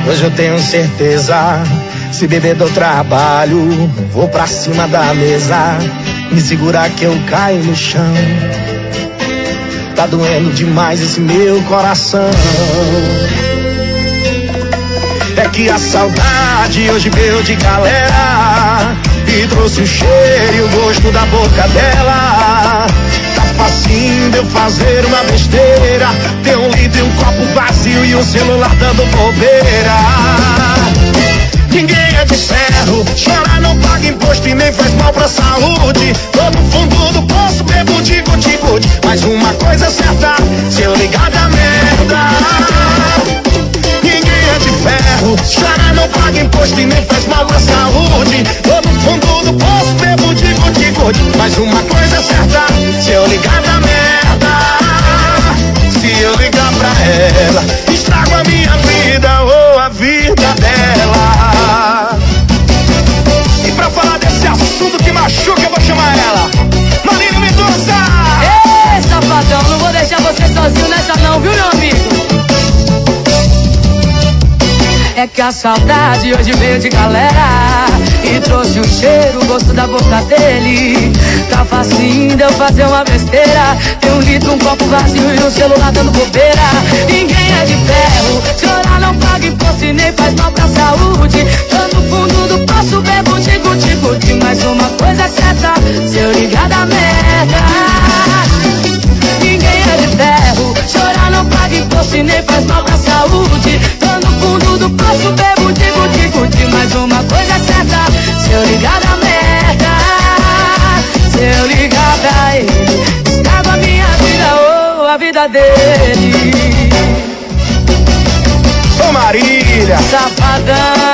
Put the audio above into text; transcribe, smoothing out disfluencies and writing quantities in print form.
Hoje eu tenho certeza, se beber dou trabalho, vou pra cima da mesa, me segurar que eu caio no chão. Tá doendo demais esse meu coração. É que a saudade hoje veio de galera e trouxe o cheiro e o gosto da boca dela. Tá facinho de eu fazer uma besteira, ter um litro e um copo vazio e um celular dando bobeira. Ninguém é de ferro, chorar não paga imposto e nem faz mal pra saúde. Tô no fundo do poço, bebo de guti-guti, mas uma coisa é certa, se eu ligar da merda. Ninguém é de ferro, chorar não paga imposto e nem faz mal pra saúde. Tô no fundo do poço, bebo de guti-guti, mas uma coisa é certa, se eu ligar da merda. Se eu ligar pra ela, estrago a minha vida ou a vida dela. E pra falar desse assunto que machuca, eu vou chamar ela, Marília Mendonça. Ei, safadão, não vou deixar você sozinho nessa não, viu, meu amigo? É que a saudade hoje veio de galera e trouxe o cheiro, o gosto da boca dele. Tá facinho de eu fazer uma besteira, ter um litro, um copo vazio e um celular dando bobeira. Ninguém é de ferro, chorar não paga imposto e nem faz mal pra saúde. Tô no fundo do poço, bebo de guti-guti, mas uma coisa é certa, se eu ligar da merda. Ninguém é de ferro, chorar não paga imposto e nem faz mal pra saúde. Tô no fundo do poço, bebo de guti-guti, mas uma coisa é certa, se eu ligar da merda. Se eu ligar pra ele, estrago a minha vida ou a vida dele. Ô Marília, safadão.